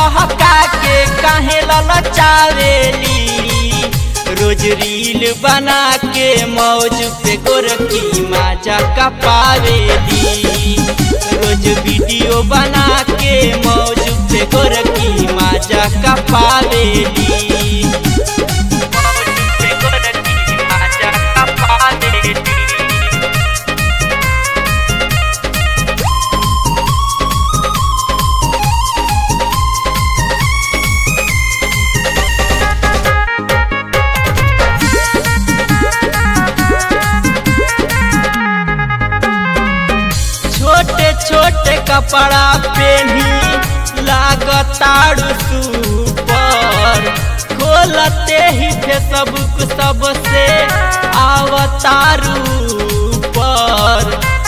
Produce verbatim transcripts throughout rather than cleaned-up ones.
बहका के काहे ललचावेली। रोज रील बना के मौज पे गोरखी माजा का पावेली। रोज वीडियो बना के मौज पे गोरखी माजा का पावेली। छोटे छोटे कपड़ा पेनी लागताड़ू सुपर। खोलते ही फेसबुक सबसे आवतारू पर।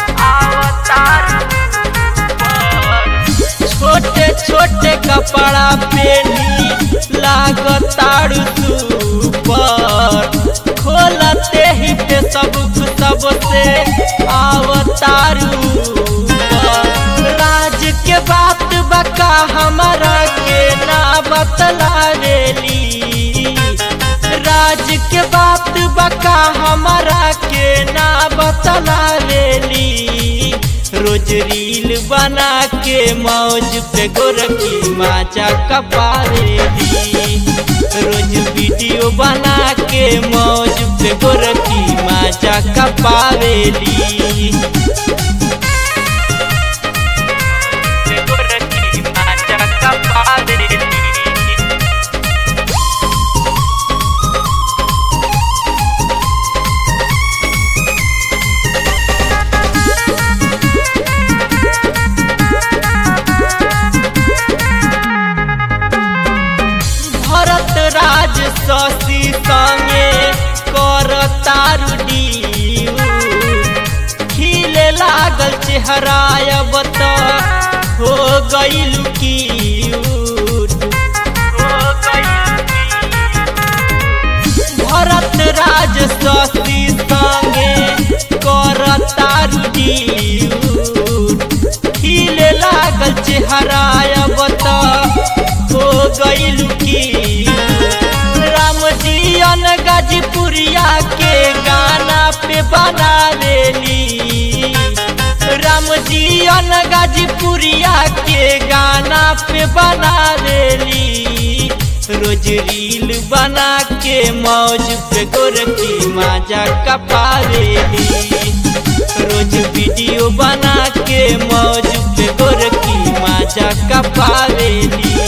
छोटे छोटे कपड़ा पेनी लागताड़ू सुपर। खोलते ही फेसबुक सबसे आवतारू। राज के बात बका हमारा के ना बतलावेली। राज के बात बका हमारा के ना बतलावेली। रोज रील बना के मौज पे गोरखी माचा का पावेली। रोज वीडियो बना के मौज पे गोरखी माचा का पावेली। भरत राज शशि संगे कर तारू डील। खिले लागल चेहरा अब तो हो गइल क्यूट। भरत राज शशि संगे कर तारू डील। खिले लागल चेहरा अब तो हो गइल क्यूट। राम जियन गाजीपुरिया के गाना पे बना देली। राम जियन गाजीपुरिया के गाना पे बना देली। रोज रील बना के मौज पे गोरखी माजा का पावेली। रोज वीडियो बना के मौज पे गोरखी माजा का पावेली।